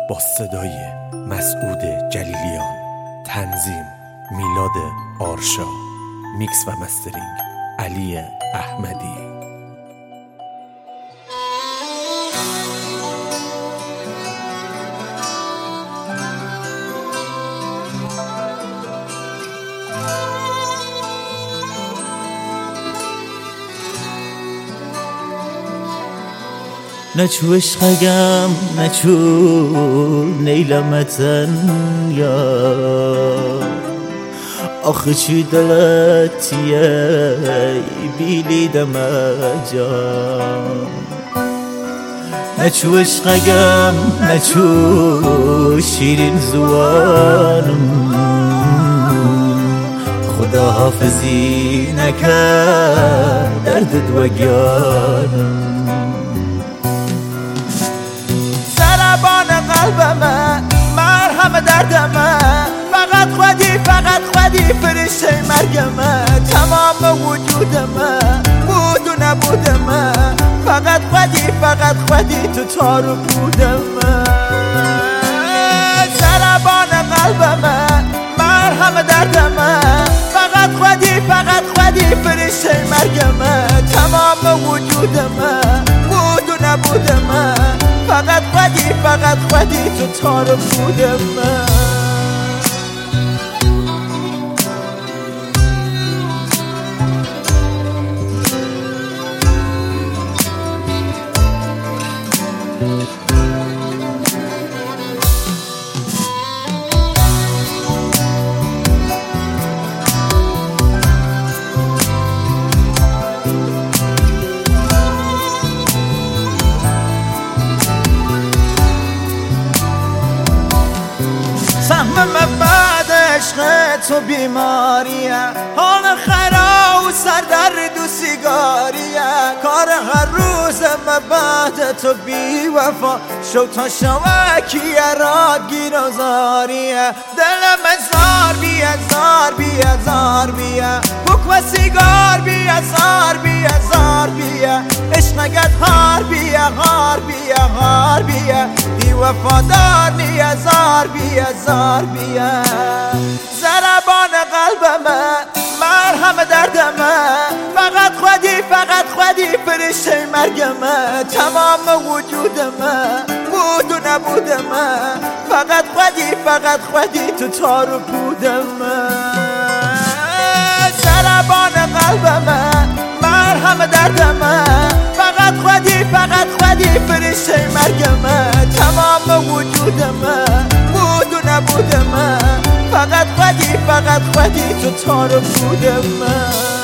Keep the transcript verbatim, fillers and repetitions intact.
با صدای مسعود جلیلیان، تنظیم میلاد آرشا، میکس و مسترینگ علی احمدی. نچو عشقگم نچو نیلمتن یا آخه چی دلتیه بیلی دمجا. نچو عشقگم نچو شیرین زوانم خدا حافظی نکرد درد دوگیانم. قلبمه مرهم دردمه فقط خودی فقط خودی فرشته مرگمه. تمام وجودمه بود و نبودمه فقط خودی فقط خودی تو تارو بودمه. ضربان قلبمه مرهم دردمه فقط خودی فقط خودی فرشته مرگمه. تمام وجودمه بود و نبودمه فقط خودی فقط خودی تو تارو بودمه. سهم بعد عشق تو بیماریه، حال خرا و سردرد و سیگاریه. کار هر روز بعد تو بی وفا شو تا شوکیه را گیر و زاریه. دلم زار بیه زار بیه زار بیه بک و سیگار بیه زار بیه زار بیه. عشقگت هار بیه هار بیه هار بیه بی وفادار نیه زار بیه زار بیه. ضربان قلبمه مرهم دردمه فقط خودی فقط خودی فرشته مرگمه. تمام وجودمه بود و نبودمه فقط خودی فقط خودی تو تارو بودمه. ضربان قلبمه مرهم دردمه فقط خودی فقط خودی فرشته مرگمه. تمام وجودمه بود و نبودمه فقط خودی فقط خودی تو تارو بودمه.